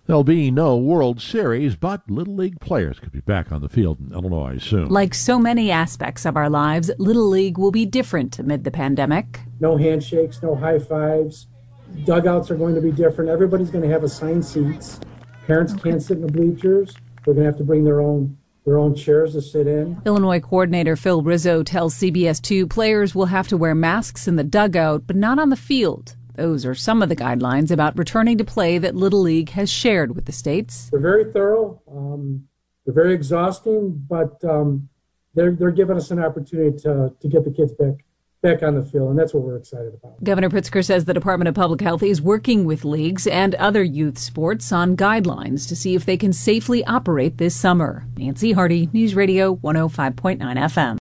There'll be no World Series, but Little League players could be back on the field in Illinois soon. Like so many aspects of our lives, Little League will be different amid the pandemic. No handshakes, no high fives. Dugouts are going to be different. Everybody's going to have assigned seats. Parents can't sit in the bleachers. They're going to have to bring their own chairs to sit in. Illinois coordinator Phil Rizzo tells CBS 2 players will have to wear masks in the dugout, but not on the field. Those are some of the guidelines about returning to play that Little League has shared with the states. They're very thorough. They're very exhausting, but they're giving us an opportunity to get the kids back on the field, and that's what we're excited about. Governor Pritzker says the Department of Public Health is working with leagues and other youth sports on guidelines to see if they can safely operate this summer. Nancy Hardy, News Radio 105.9 FM.